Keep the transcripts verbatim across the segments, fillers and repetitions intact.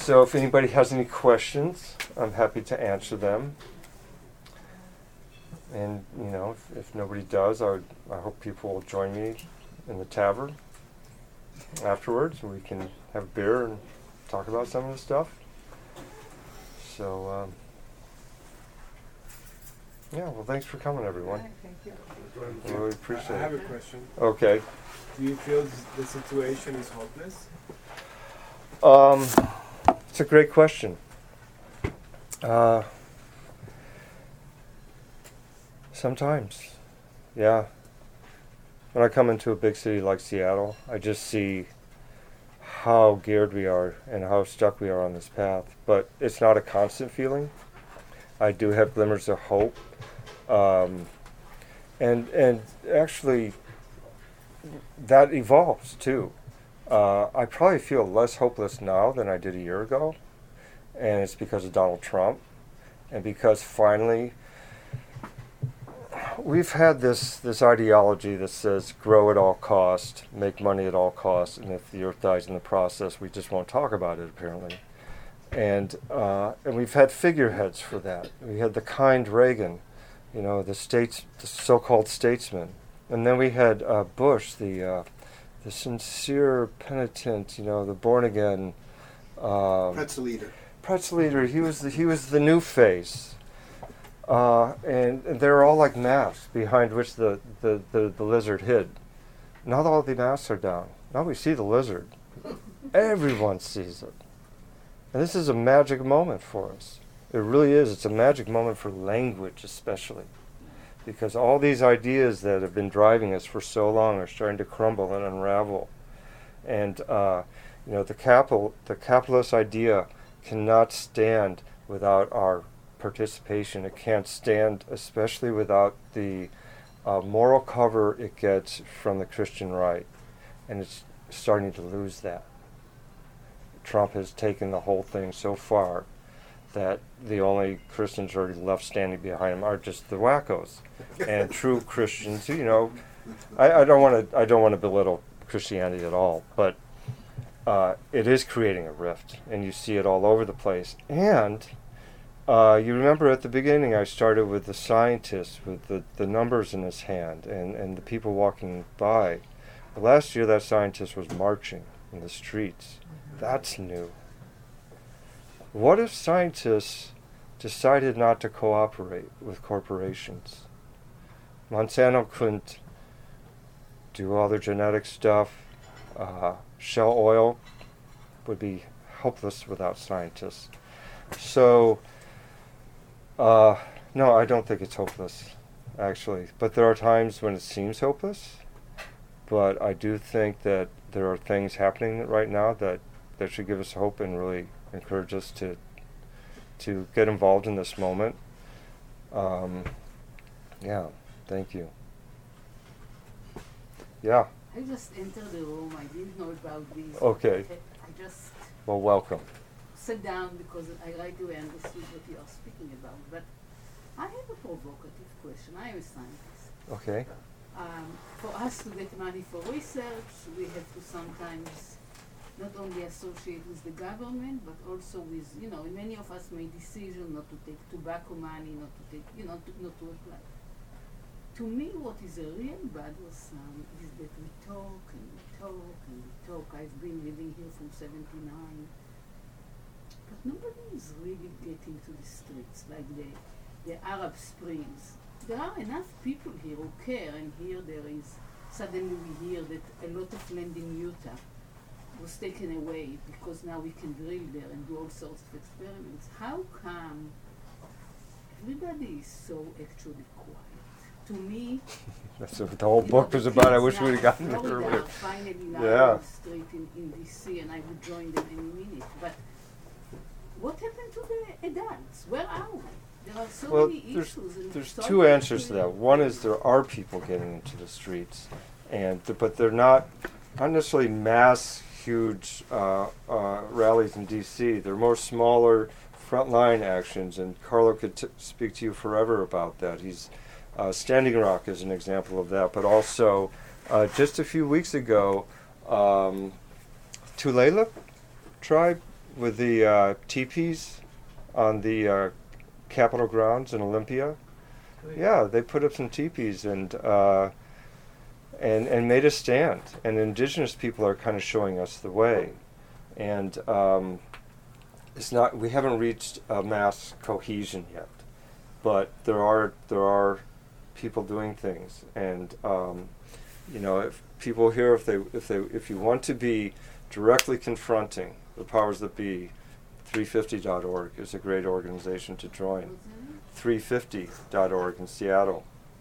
So if anybody has any questions, I'm happy to answer them. And, you know, if, if nobody does, I, would, I hope people will join me in the tavern afterwards, and we can have a beer and talk about some of the stuff. So, um, yeah, well, thanks for coming, everyone. Hi, thank you. I really appreciate I, I have it. a question. Okay. Do you feel the situation is hopeless? Um, it's a great question. Uh, sometimes, yeah. When I come into a big city like Seattle, I just see how geared we are and how stuck we are on this path. But it's not a constant feeling. I do have glimmers of hope. Um, and and actually, that evolves too. Uh, I probably feel less hopeless now than I did a year ago. And it's because of Donald Trump. And because finally, we've had this, this ideology that says grow at all cost, make money at all cost, and if the earth dies in the process, we just won't talk about it, apparently. And uh, and we've had figureheads for that. We had the kind Reagan, you know, the states, the so-called statesman. And then we had uh, Bush, the uh, the sincere penitent, you know, the born-again uh, Pretzel leader. Pretzel leader. He was the, he was the new face. Uh, and, and they're all like masks behind which the, the, the, the lizard hid. Now all the masks are down. Now we see the lizard. Everyone sees it. And this is a magic moment for us. It really is. It's a magic moment for language especially. Because all these ideas that have been driving us for so long are starting to crumble and unravel. And uh, you know, the capital, the capitalist idea cannot stand without our participation. It can't stand, especially without the uh, moral cover it gets from the Christian right, and it's starting to lose that. Trump has taken the whole thing so far that the only Christians already left standing behind him are just the wackos, and true Christians. You know, I, I don't want to. I don't want to belittle Christianity at all, but uh, it is creating a rift, and you see it all over the place. And Uh, you remember at the beginning I started with the scientist with the, the numbers in his hand and, and the people walking by. But last year that scientist was marching in the streets. That's new. What if scientists decided not to cooperate with corporations? Monsanto couldn't do all their genetic stuff. Uh, Shell Oil would be helpless without scientists. So Uh, no, I don't think it's hopeless, actually. But there are times when it seems hopeless. But I do think that there are things happening right now that, that should give us hope and really encourage us to to get involved in this moment. Um, yeah, thank you. Yeah. I just entered the room. I didn't know about this. Okay. I just Well, welcome. sat down because I right away understood what you are speaking about. But I have a provocative question. I am a scientist. Okay. Um, for us to get money for research, we have to sometimes not only associate with the government, but also with, you know, many of us made decisions not to take tobacco money, not to take, you know, to, not to apply. To me, what is a real bothersome is that we talk and we talk and we talk. I've been living here from seventy-nine. But nobody is really getting to the streets like the, the Arab Springs. There are enough people here who care, and here there is, suddenly we hear that a lot of land in Utah was taken away because now we can drill there and do all sorts of experiments. How come everybody is so actually quiet? To me, That's what the whole you book know, was the about. I kids wish now we'd have gotten in there Florida earlier. are finally now Yeah. on the street in, in D C, and I would join them any minute. But what happened to the adults? Where are we? There are so Well, many there's, issues. And there's so two many answers to that. people- One is there are people getting into the streets, and th- but they're not not necessarily mass, huge uh, uh, rallies in D C. They're more smaller, frontline actions, and Carlo could t- speak to you forever about that. He's uh, Standing Rock is an example of that, but also uh, just a few weeks ago, um, Tulalip tribe, with the uh, teepees on the uh, Capitol grounds in Olympia. Yeah, they put up some teepees and uh, and and made a stand. And indigenous people are kind of showing us the way. And um, it's not. We haven't reached a mass cohesion yet, but there are there are people doing things. And um, you know, if people here, if they if they if you want to be directly confronting the powers that be, three fifty dot org is a great organization to join. three fifty dot org in Seattle.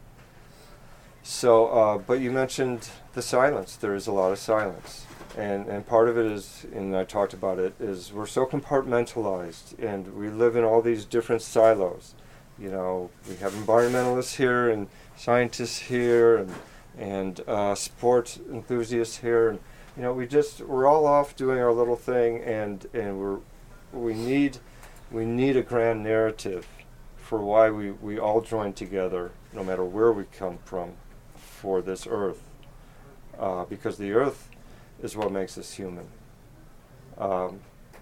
So, uh, but you mentioned the silence. There is a lot of silence. And and part of it is, and I talked about it, is we're so compartmentalized and we live in all these different silos. You know, we have environmentalists here and scientists here and, and uh, sports enthusiasts here. And, you know, we just, we're all off doing our little thing and, and we're, we need, we need a grand narrative for why we, we all join together, no matter where we come from, for this earth. Uh, because the earth is what makes us human. Um,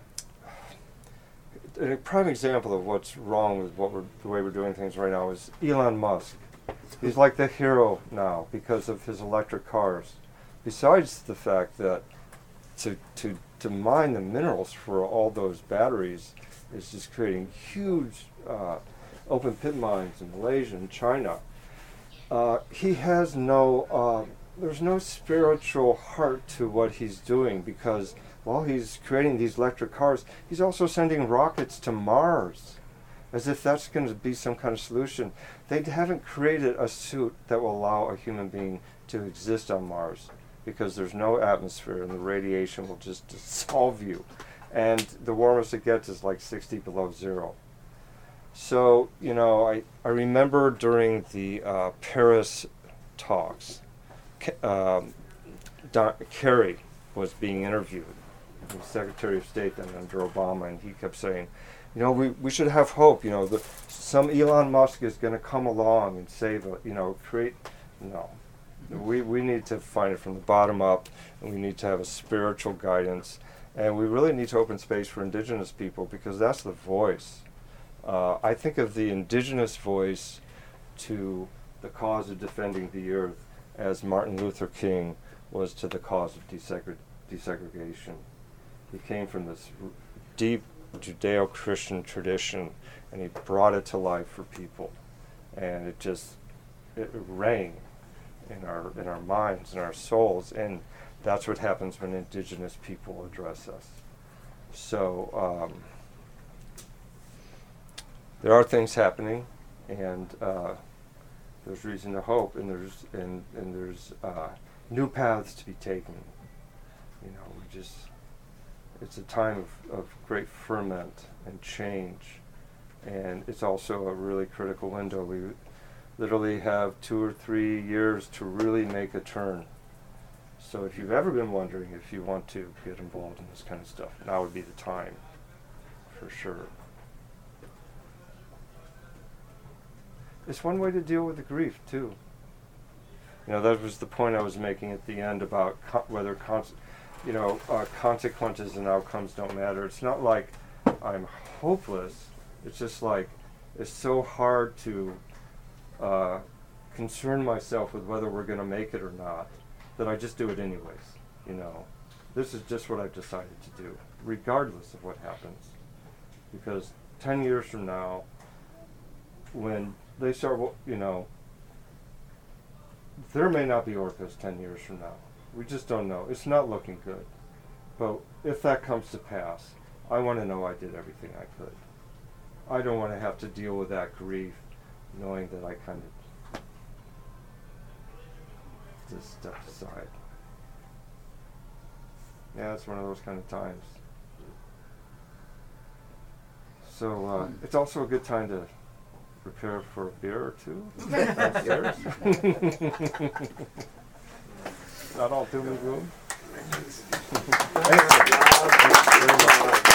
a prime example of what's wrong with what we're, the way we're doing things right now is Elon Musk. He's like the hero now because of his electric cars. Besides the fact that to, to, to mine the minerals for all those batteries is just creating huge uh, open pit mines in Malaysia and China. Uh, he has no, uh, there's no spiritual heart to what he's doing because while he's creating these electric cars, he's also sending rockets to Mars as if that's going to be some kind of solution. They haven't created a suit that will allow a human being to exist on Mars because there's no atmosphere and the radiation will just dissolve you. And the warmest it gets is like sixty below zero. So, you know, I, I remember during the uh, Paris talks, Ke- um, Don, Kerry was being interviewed, he was Secretary of State then under Obama, and he kept saying, you know, we, we should have hope, you know, the, some Elon Musk is going to come along and save, a, you know, create, no. We, we need to find it from the bottom up, and we need to have a spiritual guidance, and we really need to open space for indigenous people because that's the voice. Uh, I think of the indigenous voice to the cause of defending the earth as Martin Luther King was to the cause of desegre- desegregation. He came from this r- deep Judeo-Christian tradition and he brought it to life for people. And it just, it rang in our, in our minds and our souls. And that's what happens when indigenous people address us. So, um, there are things happening, and uh, there's reason to hope, and there's and and there's uh, new paths to be taken. You know, we just it's a time of, of great ferment and change, and it's also a really critical window. We literally have two or three years to really make a turn. So if you've ever been wondering if you want to get involved in this kind of stuff, now would be the time, for sure. It's one way to deal with the grief, too. You know, that was the point I was making at the end about co- whether, con- you know, uh, consequences and outcomes don't matter. It's not like I'm hopeless. It's just like it's so hard to uh, concern myself with whether we're going to make it or not that I just do it anyways, you know. This is just what I've decided to do, regardless of what happens. Because ten years from now, when they start, you know, there may not be orcas ten years from now. We just don't know. It's not looking good. But if that comes to pass, I want to know I did everything I could. I don't want to have to deal with that grief, knowing that I kind of just stepped aside. Yeah, it's one of those kind of times. So uh, it's also a good time to prepare for a beer or two downstairs. Not all doom and gloom. Thanks. Thanks very much.